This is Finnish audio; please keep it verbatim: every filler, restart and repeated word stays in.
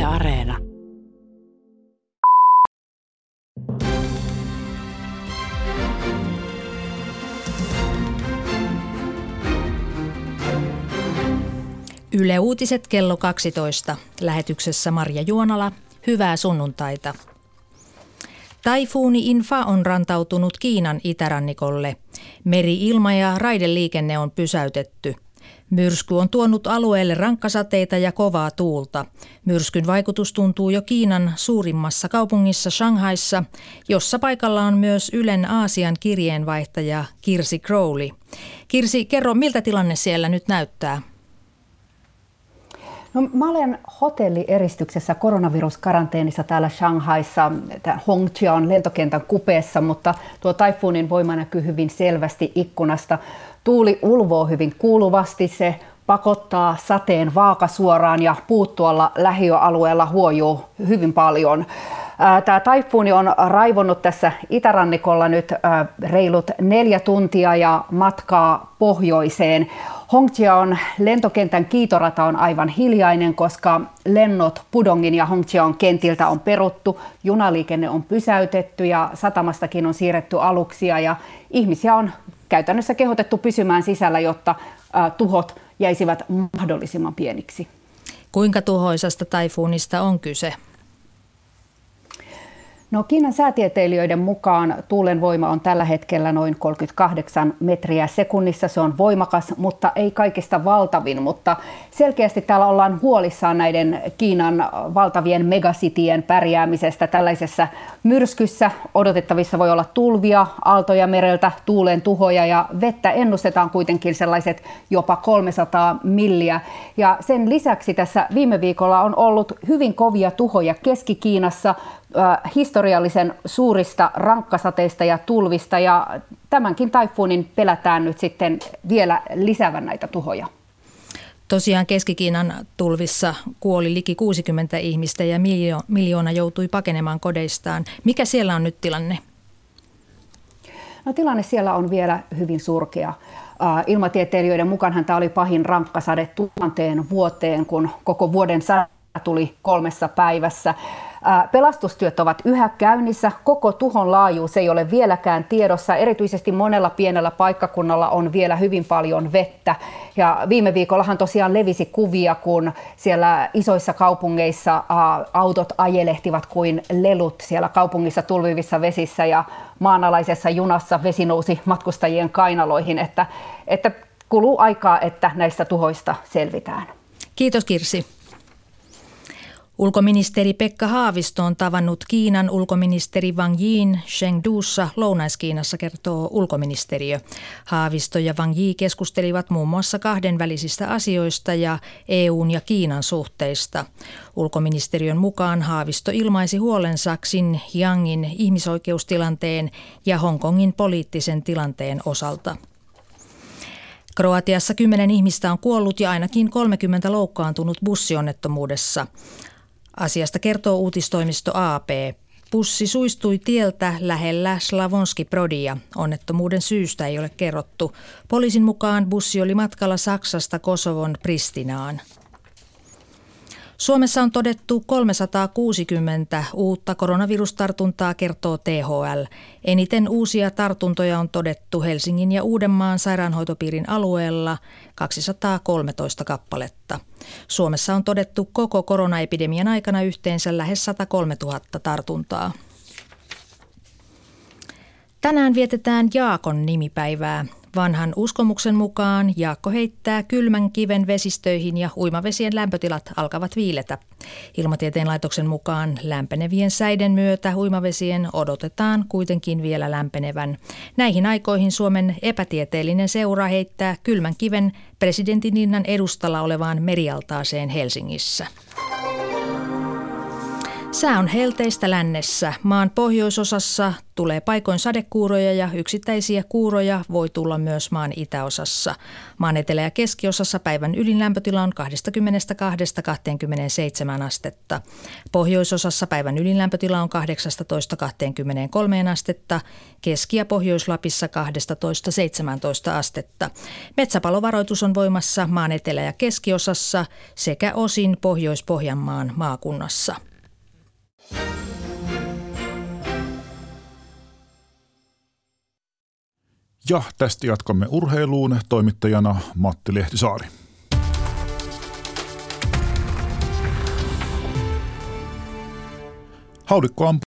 Areena. Yle Uutiset kello kaksitoista. Lähetyksessä Marja Juonala. Hyvää sunnuntaita. Taifuuni Infa on rantautunut Kiinan itärannikolle. Meri-, ilma- ja raideliikenne on pysäytetty. Myrsky on tuonut alueelle rankkasateita ja kovaa tuulta. Myrskyn vaikutus tuntuu jo Kiinan suurimmassa kaupungissa Shanghaissa, jossa paikalla on myös Ylen Aasian kirjeenvaihtaja Kirsi Crowley. Kirsi, kerro, miltä tilanne siellä nyt näyttää? No, mä olen hotellieristyksessä koronaviruskaranteenissa täällä Shanghaissa, Hongqiang lentokentän kupeessa, mutta tuo taifuunin voima näkyy hyvin selvästi ikkunasta. Tuuli ulvoo hyvin kuuluvasti, se pakottaa sateen vaakasuoraan ja puut tuolla lähiöalueella huojuu hyvin paljon. Tämä taifuuni on raivonnut tässä itärannikolla nyt reilut neljä tuntia ja matkaa pohjoiseen. Hongqiang lentokentän kiitorata on aivan hiljainen, koska lennot Pudongin ja Hongqiang kentiltä on peruttu, junaliikenne on pysäytetty ja satamastakin on siirretty aluksia ja ihmisiä on käytännössä kehotettu pysymään sisällä, jotta tuhot jäisivät mahdollisimman pieniksi. Kuinka tuhoisasta taifuunista on kyse? No, Kiinan säätieteilijöiden mukaan tuulen voima on tällä hetkellä noin kolmekymmentäkahdeksan metriä sekunnissa. Se on voimakas, mutta ei kaikista valtavin. Mutta selkeästi täällä ollaan huolissaan näiden Kiinan valtavien megasitien pärjäämisestä. Tällaisessa myrskyssä odotettavissa voi olla tulvia, aaltoja mereltä, tuulen tuhoja ja vettä ennustetaan kuitenkin sellaiset jopa kolmesataa milliä. Ja sen lisäksi tässä viime viikolla on ollut hyvin kovia tuhoja Keski-Kiinassa, historiallisen suurista rankkasateista ja tulvista, ja tämänkin taifuunin pelätään nyt sitten vielä lisäävän näitä tuhoja. Tosiaan Keski-Kiinan tulvissa kuoli liki kuusikymmentä ihmistä ja miljo- miljoona joutui pakenemaan kodeistaan. Mikä siellä on nyt tilanne? No, tilanne siellä on vielä hyvin surkea. Ilmatieteilijöiden mukaanhan tämä oli pahin rankkasade tuhanteen vuoteen, kun koko vuoden sää tuli kolmessa päivässä. Pelastustyöt ovat yhä käynnissä. Koko tuhon laajuus ei ole vieläkään tiedossa. Erityisesti monella pienellä paikkakunnalla on vielä hyvin paljon vettä. Ja viime viikollahan tosiaan levisi kuvia, kun siellä isoissa kaupungeissa autot ajelehtivat kuin lelut siellä kaupungissa tulvivissa vesissä ja maanalaisessa junassa vesi nousi matkustajien kainaloihin. Että, että kuluu aikaa, että näistä tuhoista selvitään. Kiitos, Kirsi. Ulkoministeri Pekka Haavisto on tavannut Kiinan ulkoministeri Wang Yin Chengdussa Lounais-Kiinassa, kertoo ulkoministeriö. Haavisto ja Wang Yi keskustelivat muun muassa kahdenvälisistä asioista ja E U:n ja Kiinan suhteista. Ulkoministeriön mukaan Haavisto ilmaisi huolensa Xinjiangin ihmisoikeustilanteen ja Hongkongin poliittisen tilanteen osalta. Kroatiassa kymmenen ihmistä on kuollut ja ainakin kolmekymmentä loukkaantunut bussionnettomuudessa. Asiasta kertoo uutistoimisto A P. Bussi suistui tieltä lähellä Slavonski Brodia. Onnettomuuden syystä ei ole kerrottu. Poliisin mukaan bussi oli matkalla Saksasta Kosovon Pristinaan. Suomessa on todettu kolmesataakuusikymmentä uutta koronavirustartuntaa, kertoo T H L. Eniten uusia tartuntoja on todettu Helsingin ja Uudenmaan sairaanhoitopiirin alueella kaksisataakolmetoista kappaletta. Suomessa on todettu koko koronaepidemian aikana yhteensä lähes satakolmetuhatta tartuntaa. Tänään vietetään Jaakon nimipäivää. Vanhan uskomuksen mukaan Jaakko heittää kylmän kiven vesistöihin ja uimavesien lämpötilat alkavat viiletä. Ilmatieteen laitoksen mukaan lämpenevien säiden myötä uimavesien odotetaan kuitenkin vielä lämpenevän. Näihin aikoihin Suomen epätieteellinen seura heittää kylmän kiven presidentinlinnan edustalla olevaan merialtaaseen Helsingissä. Sää on helteistä lännessä. Maan pohjoisosassa tulee paikoin sadekuuroja ja yksittäisiä kuuroja voi tulla myös maan itäosassa. Maan etelä- ja keskiosassa päivän ylin lämpötila on kaksikymmentäkaksi kaksikymmentäseitsemän astetta. Pohjoisosassa päivän ylin lämpötila on kahdeksantoista kaksikymmentäkolme astetta. Keski- ja Pohjois-Lapissa kaksitoista seitsemäntoista astetta. Metsäpalovaroitus on voimassa maan etelä- ja keskiosassa sekä osin Pohjois-Pohjanmaan maakunnassa. Ja tästä jatkamme urheiluun, toimittajana Matti Lehtisaari. Haulikko ampuu